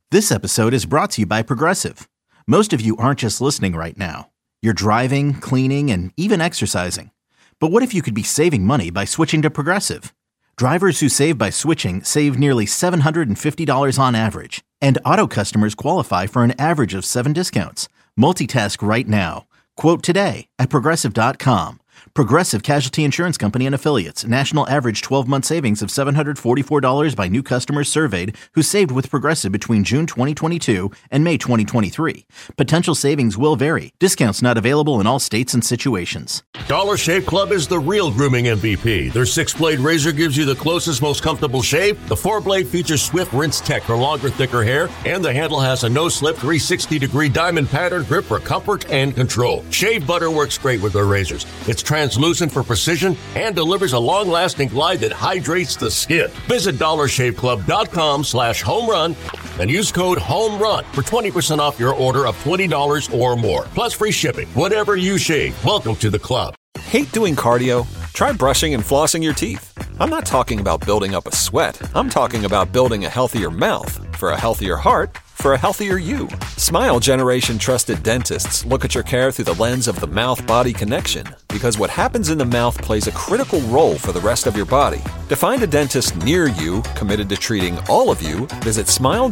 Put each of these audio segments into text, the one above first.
This episode is brought to you by Progressive. Most of you aren't just listening right now. You're driving, cleaning, and even exercising. But what if you could be saving money by switching to Progressive? Drivers who save by switching save nearly $750 on average. And auto customers qualify for an average of 7 discounts. Multitask right now. Quote today at Progressive.com. Progressive Casualty Insurance Company and Affiliates. National average 12-month savings of $744 by new customers surveyed who saved with Progressive between June 2022 and May 2023. Potential savings will vary. Discounts not available in all states and situations. Dollar Shave Club is the real grooming MVP. Their 6-blade razor gives you the closest, most comfortable shave. The 4-blade features swift rinse tech for longer, thicker hair. And the handle has a no-slip 360-degree diamond pattern grip for comfort and control. Shave butter works great with their razors. It's translucent for precision and delivers a long-lasting glide that hydrates the skin. Visit DollarShaveClub.com/homerun and use code HOMERUN for 20% off your order of $20 or more. Plus free shipping. Whatever you shave, welcome to the club. Hate doing cardio? Try brushing and flossing your teeth. I'm not talking about building up a sweat. I'm talking about building a healthier mouth for a healthier heart for a healthier you. Smile Generation trusted dentists look at your care through the lens of the mouth-body connection, because what happens in the mouth plays a critical role for the rest of your body. To find a dentist near you committed to treating all of you, visit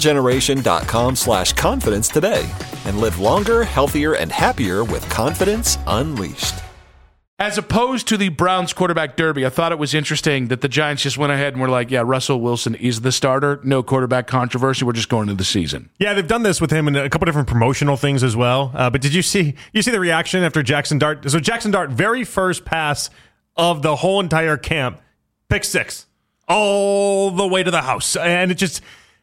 smilegeneration.com/confidence today and live longer, healthier, and happier with confidence unleashed. As opposed to the Browns quarterback derby, I thought it was interesting that the Giants just went ahead and were like, yeah, Russell Wilson is the starter. No quarterback controversy. We're just going into the season. Yeah, they've done this with him in a couple different promotional things as well. But did you see the reaction after Jackson Dart? So Jackson Dart, very first pass of the whole entire camp, pick 6, all the way to the house. And it just...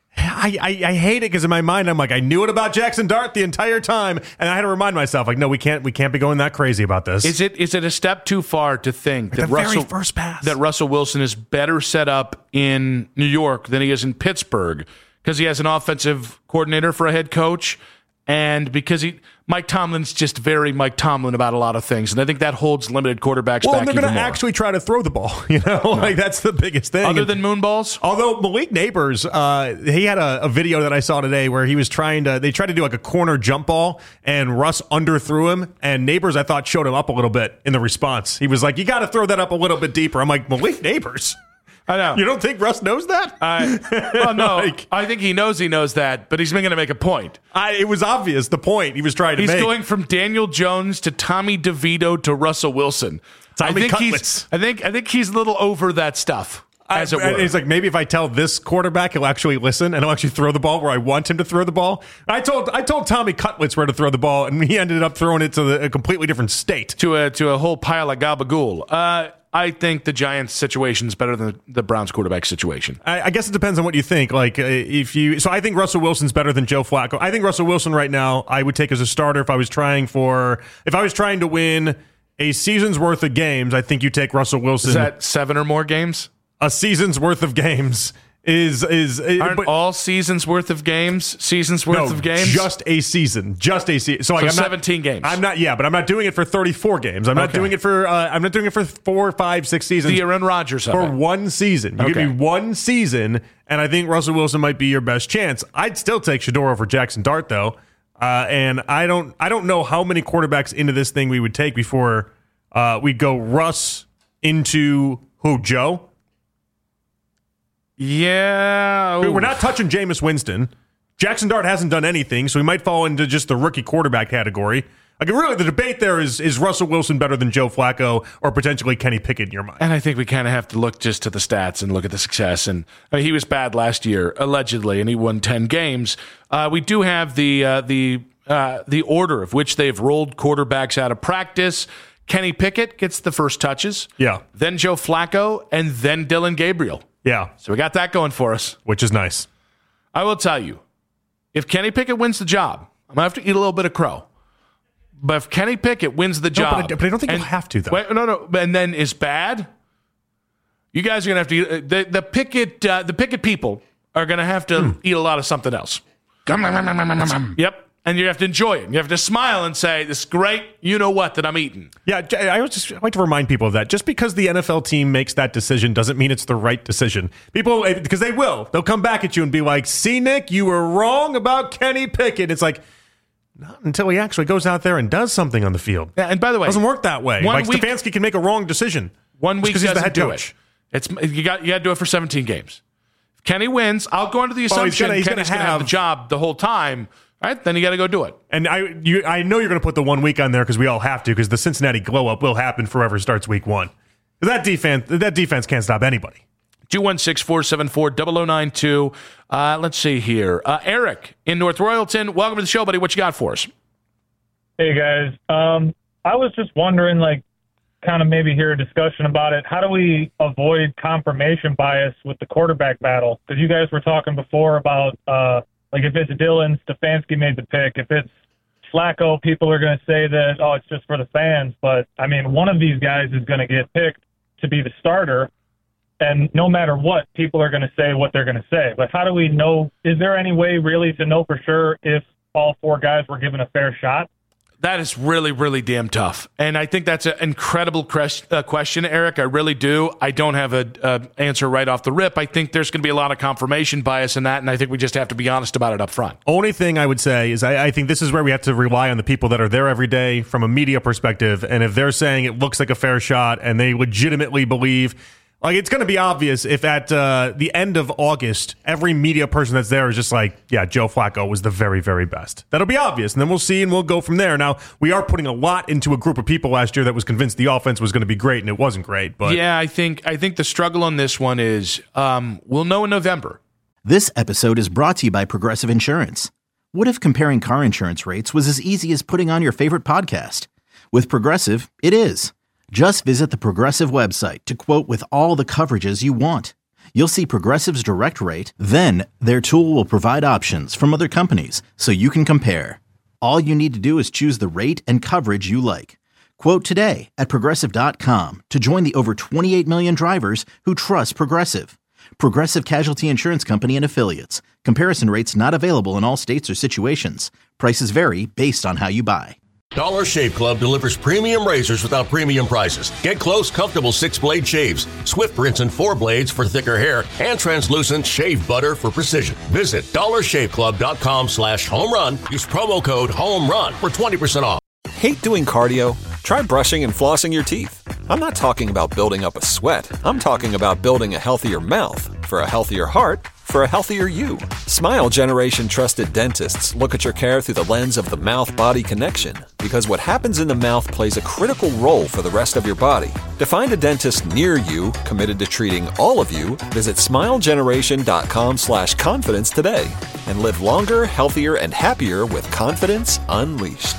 I hate it because in my mind I'm like, I knew it about Jackson Dart the entire time, and I had to remind myself, like, no, we can't be going that crazy about this. Is it a step too far to think like that very first pass that Russell Wilson is better set up in New York than he is in Pittsburgh because he has an offensive coordinator for a head coach, and because Mike Tomlin's just very Mike Tomlin about a lot of things, and I think that holds limited quarterbacks back. Well, they're going to actually try to throw the ball, like that's the biggest thing. Other than moonballs? Although Malik Neighbors, he had a video that I saw today where he was they tried to do like a corner jump ball, and Russ underthrew him, and Neighbors, I thought, showed him up a little bit in the response. He was like, you got to throw that up a little bit deeper. I'm like, Malik Neighbors? I know. You don't think Russ knows that? Well, no. I think he knows that, but he's going to make a point. It was obvious the point he was trying to make. He's going from Daniel Jones to Tommy DeVito to Russell Wilson. Tommy Cutlets. I think he's a little over that stuff, as it were. He's like, maybe if I tell this quarterback, he'll actually listen and he'll actually throw the ball where I want him to throw the ball. I told Tommy Cutlets where to throw the ball, and he ended up throwing it to a completely different state. To a whole pile of gabagool. I think the Giants' situation is better than the Browns' quarterback situation. I guess it depends on what you think. Like, so I think Russell Wilson's better than Joe Flacco. I think Russell Wilson right now I would take as a starter if I was trying to win a season's worth of games. I think you take Russell Wilson. Is that 7 or more games? A season's worth of games. Aren't all seasons worth of games? Just a season. So I'm 17 games. I'm not. Yeah, but I'm not doing it for 34 games. I'm not doing it for. I'm not doing it for 4, 5, 6 seasons. The Aaron Rodgers for one season. You give me one season, and I think Russell Wilson might be your best chance. I'd still take Shedeur over Jackson Dart though, and I don't know how many quarterbacks into this thing we would take before we go Russ into Joe. Yeah. We're not touching Jameis Winston. Jackson Dart hasn't done anything, so he might fall into just the rookie quarterback category. Like, really, the debate there is Russell Wilson better than Joe Flacco or potentially Kenny Pickett in your mind? And I think we kind of have to look just to the stats and look at the success. And he was bad last year, allegedly, and he won 10 games. We do have the order of which they've rolled quarterbacks out of practice. Kenny Pickett gets the first touches. Yeah. Then Joe Flacco, and then Dylan Gabriel. Yeah. So we got that going for us. Which is nice. I will tell you, if Kenny Pickett wins the job, I'm going to have to eat a little bit of crow. But if Kenny Pickett wins the job... But I don't think you'll have to, though. Wait, no. And then is bad, you guys are going to have to eat... The Pickett people are going to have to eat a lot of something else. Yep. and you have to enjoy it. You have to smile and say, this is great, you know what, that I'm eating. Yeah, I like to remind people of that. Just because the NFL team makes that decision doesn't mean it's the right decision. People, because they'll come back at you and be like, see, Nick, you were wrong about Kenny Pickett. It's like, not until he actually goes out there and does something on the field. Yeah, and by the way, it doesn't work that way. Like Stefanski can make a wrong decision. 1 week because he's the doesn't head do coach. it. You got to do it for 17 games. If Kenny wins, I'll go into the assumption Kenny's going to have the job the whole time. All right, then you got to go do it. And I know you're going to put the 1 week on there because we all have to, because the Cincinnati glow up will happen for whoever starts week 1. That defense can't stop anybody. 216-474-0092. Let's see here. Eric in North Royalton, welcome to the show, buddy. What you got for us? Hey, guys. I was just wondering, kind of maybe hear a discussion about it. How do we avoid confirmation bias with the quarterback battle? Because you guys were talking before about, if it's Dylan, Stefanski made the pick. If it's Flacco, people are going to say that, it's just for the fans. But, one of these guys is going to get picked to be the starter. And no matter what, people are going to say what they're going to say. But how do we know? Is there any way really to know for sure if all 4 guys were given a fair shot? That is really, really damn tough. And I think that's an incredible question, Eric. I really do. I don't have an answer right off the rip. I think there's going to be a lot of confirmation bias in that, and I think we just have to be honest about it up front. Only thing I would say is I think this is where we have to rely on the people that are there every day from a media perspective. And if they're saying it looks like a fair shot and they legitimately believe... it's going to be obvious if at the end of August, every media person that's there is just like, yeah, Joe Flacco was the very, very best. That'll be obvious, and then we'll see, and we'll go from there. Now, we are putting a lot into a group of people last year that was convinced the offense was going to be great, and it wasn't great. But yeah, I think the struggle on this one is we'll know in November. This episode is brought to you by Progressive Insurance. What if comparing car insurance rates was as easy as putting on your favorite podcast? With Progressive, it is. Just visit the Progressive website to quote with all the coverages you want. You'll see Progressive's direct rate, then their tool will provide options from other companies so you can compare. All you need to do is choose the rate and coverage you like. Quote today at Progressive.com to join the over 28 million drivers who trust Progressive. Progressive Casualty Insurance Company and Affiliates. Comparison rates not available in all states or situations. Prices vary based on how you buy. Dollar Shave Club delivers premium razors without premium prices. Get close, comfortable 6-blade shaves, swift rinse and 4 blades for thicker hair, and translucent shave butter for precision. Visit dollarshaveclub.com/home-run. Use promo code HOME-RUN for 20% off. Hate doing cardio? Try brushing and flossing your teeth. I'm not talking about building up a sweat. I'm talking about building a healthier mouth. For a healthier heart, for a healthier you. Smile Generation trusted dentists look at your care through the lens of the mouth-body connection, because what happens in the mouth plays a critical role for the rest of your body. To find a dentist near you committed to treating all of you, visit smilegeneration.com/confidence today and live longer, healthier, and happier with confidence unleashed.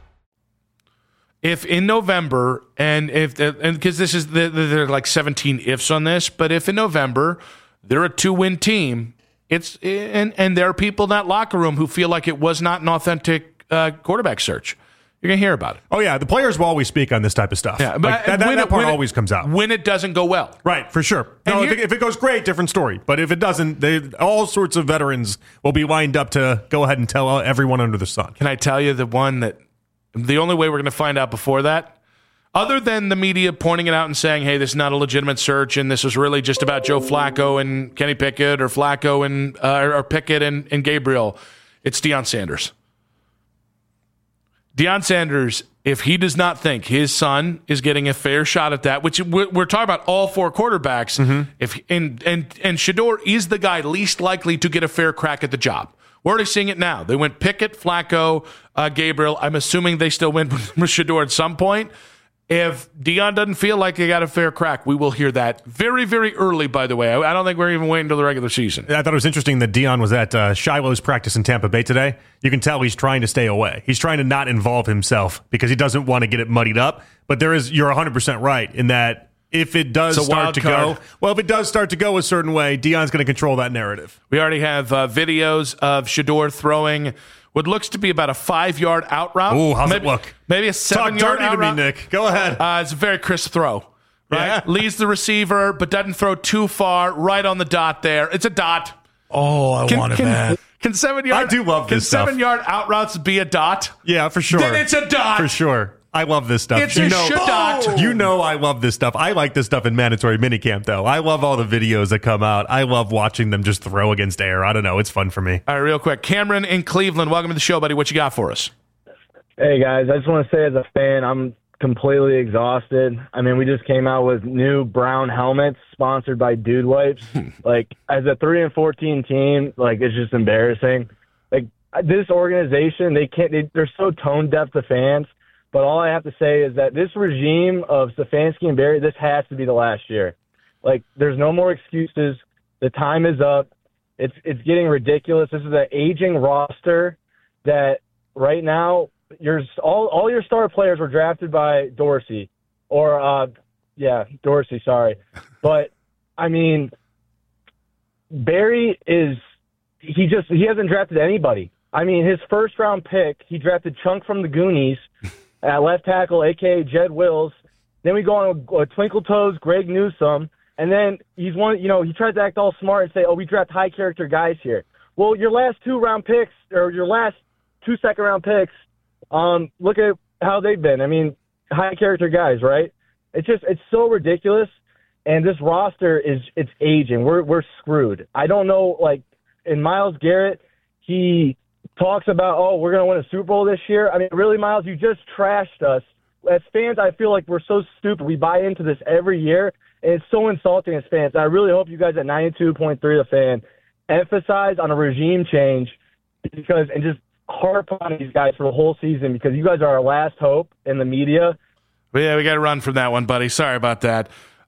If in November, and because this is there are like 17 ifs on this, but if in November they're a 2-win team, and there are people in that locker room who feel like it was not an authentic quarterback search, you're gonna hear about it. Oh yeah, the players will always speak on this type of stuff. Yeah, but that part always comes out when it doesn't go well. Right, for sure. No, if it goes great, different story. But if it doesn't, all sorts of veterans will be lined up to go ahead and tell everyone under the sun. Can I tell you the only way we're going to find out before that, other than the media pointing it out and saying, hey, this is not a legitimate search and this was really just about Joe Flacco and Kenny Pickett or Flacco and or Pickett and Gabriel, it's Deion Sanders. Deion Sanders, if he does not think his son is getting a fair shot at that, which we're talking about all 4 quarterbacks, and Shedeur is the guy least likely to get a fair crack at the job. We're already seeing it now. They went Pickett, Flacco, Gabriel. I'm assuming they still went with Shedeur at some point. If Deion doesn't feel like they got a fair crack, we will hear that very, very early, by the way. I don't think we're even waiting until the regular season. I thought it was interesting that Deion was at Shiloh's practice in Tampa Bay today. You can tell he's trying to stay away. He's trying to not involve himself because he doesn't want to get it muddied up. But you're 100% right in that if it does start to go a certain way, Deion's going to control that narrative. We already have videos of Shedeur throwing what looks to be about a 5-yard out route. Ooh, how's it look? Maybe a 7-yard out route. Talk dirty to me, Nick. Go ahead. It's a very crisp throw. Right? Yeah. Leads the receiver, but doesn't throw too far. Right on the dot there. It's a dot. Oh, I want it, man. Can 7 yard? I do love this stuff. Can 7 yard out routes be a dot? Yeah, for sure. Then it's a dot. For sure. I love this stuff. It's a dot. You know I love this stuff. I like this stuff in mandatory minicamp, though. I love all the videos that come out. I love watching them just throw against air. I don't know. It's fun for me. All right, real quick. Cameron in Cleveland, welcome to the show, buddy. What you got for us? Hey, guys. I just want to say as a fan, I'm completely exhausted. I mean, we just came out with new brown helmets sponsored by Dude Wipes. Like, as a 3-14 team, like, it's just embarrassing. Like, this organization, they're so tone deaf to fans. But all I have to say is that this regime of Stefanski and Barry, this has to be the last year. Like, there's no more excuses. The time is up. It's getting ridiculous. This is an aging roster that right now all your star players were drafted by Dorsey. Dorsey, sorry. But, I mean, Barry he hasn't drafted anybody. I mean, his first-round pick, he drafted Chunk from the Goonies at left tackle, a.k.a. Jed Wills. Then we go on a Twinkle Toes, Greg Newsome. And then he tries to act all smart and say, we draft high-character guys here. Well, your last 2-round picks, or your last 2 second-round picks, look at how they've been. I mean, high-character guys, right? It's so ridiculous. And this roster it's aging. We're screwed. I don't know, like, in Myles Garrett, he talks about, we're going to win a Super Bowl this year. I mean, really, Myles, you just trashed us. As fans, I feel like we're so stupid. We buy into this every year, and it's so insulting as fans. I really hope you guys at 92.3 The Fan emphasize on a regime change and just harp on these guys for the whole season, because you guys are our last hope in the media. But yeah, we got to run from that one, buddy. Sorry about that.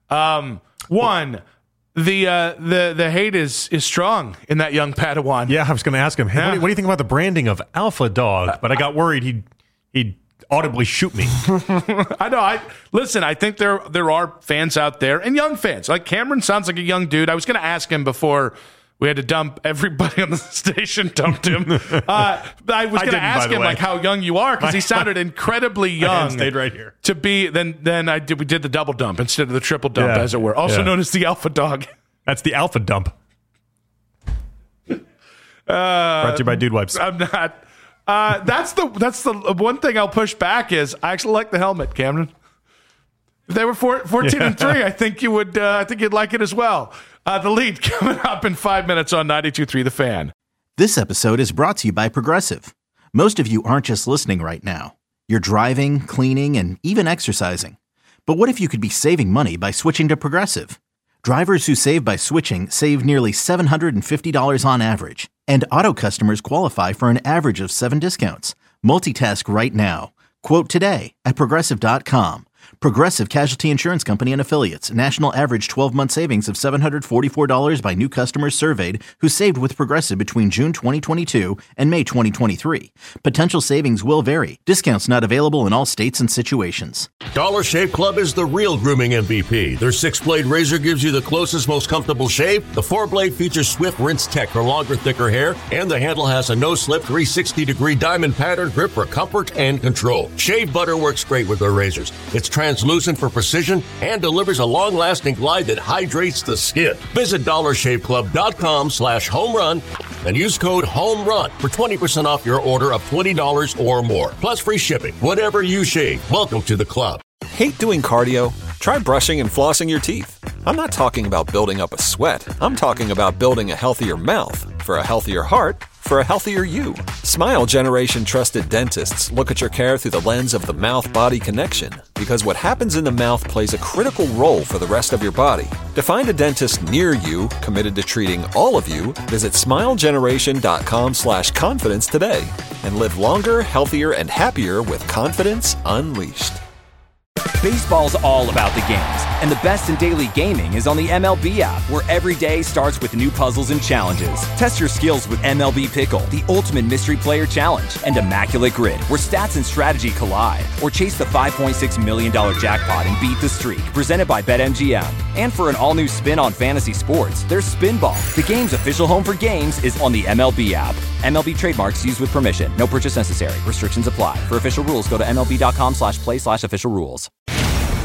The hate is strong in that young Padawan. Yeah, I was going to ask him, hey, what do you think about the branding of Alpha Dog? But I got worried he'd audibly shoot me. I know. Listen, I think there are fans out there, and young fans. Like, Cameron sounds like a young dude. I was going to ask him before we had to dump everybody on the station, dumped him. I was going to ask him, like, how young you are, because he sounded incredibly young. Stayed right here. To be, then we did the double dump instead of the triple dump, as it were. Also known as the Alpha Dog. That's the Alpha Dump. Brought to you by Dude Wipes. I'm not. That's the one thing I'll push back is I actually like the helmet, Cameron. If they were 14-3, I think you would. I think you'd like it as well. The lead coming up in 5 minutes on 92.3 The Fan. This episode is brought to you by Progressive. Most of you aren't just listening right now. You're driving, cleaning, and even exercising. But what if you could be saving money by switching to Progressive? Drivers who save by switching save nearly $750 on average. And auto customers qualify for an average of 7 discounts. Multitask right now. Quote today at Progressive.com. Progressive Casualty Insurance Company and Affiliates. National average 12-month savings of $744 by new customers surveyed who saved with Progressive between June 2022 and May 2023. Potential savings will vary. Discounts not available in all states and situations. Dollar Shave Club is the real grooming MVP. Their 6-blade razor gives you the closest, most comfortable shave. The 4-blade features Swift Rinse Tech for longer, thicker hair. And the handle has a no-slip 360-degree diamond pattern grip for comfort and control. Shave butter works great with their razors. It's translucent for precision and delivers a long-lasting glide that hydrates the skin. Visit DollarShaveClub.com/homerun and use code HOMERUN for 20% off your order of $20 or more. Plus free shipping. Whatever you shave, welcome to the club. Hate doing cardio? Try brushing and flossing your teeth. I'm not talking about building up a sweat. I'm talking about building a healthier mouth. For a healthier heart, for a healthier you. Smile Generation trusted dentists look at your care through the lens of the mouth-body connection, because what happens in the mouth plays a critical role for the rest of your body. To find a dentist near you committed to treating all of you, visit smilegeneration.com/confidence today and live longer, healthier, and happier with confidence unleashed. Baseball's all about the games, and the best in daily gaming is on the MLB app, where every day starts with new puzzles and challenges. Test your skills with MLB Pickle, the ultimate mystery player challenge, and Immaculate Grid, where stats and strategy collide. Or chase the $5.6 million jackpot and beat the streak, presented by BetMGM. And for an all-new spin on fantasy sports, there's Spinball. The game's official home for games is on the MLB app. MLB trademarks used with permission. No purchase necessary. Restrictions apply. For official rules, go to MLB.com/play/official rules.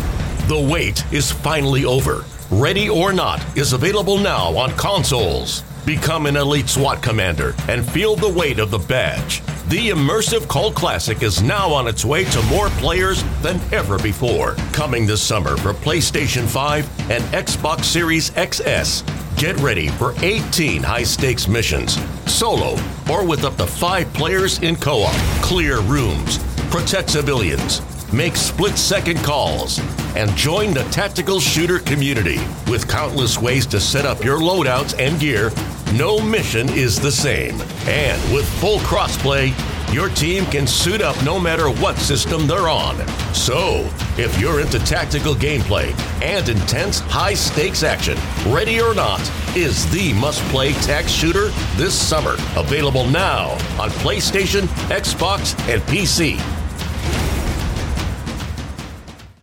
The wait is finally over. Ready or Not is available now on consoles. Become an elite SWAT commander and feel the weight of the badge. The immersive Cult Classic is now on its way to more players than ever before. Coming this summer for PlayStation 5 and Xbox Series XS. Get ready for 18 high-stakes missions, solo or with up to 5 players in co-op. Clear rooms, protect civilians, make split-second calls, and join the tactical shooter community. With countless ways to set up your loadouts and gear, no mission is the same. And with full crossplay, your team can suit up no matter what system they're on. So, if you're into tactical gameplay and intense high-stakes action, Ready or Not is the must-play tac shooter this summer. Available now on PlayStation, Xbox, and PC.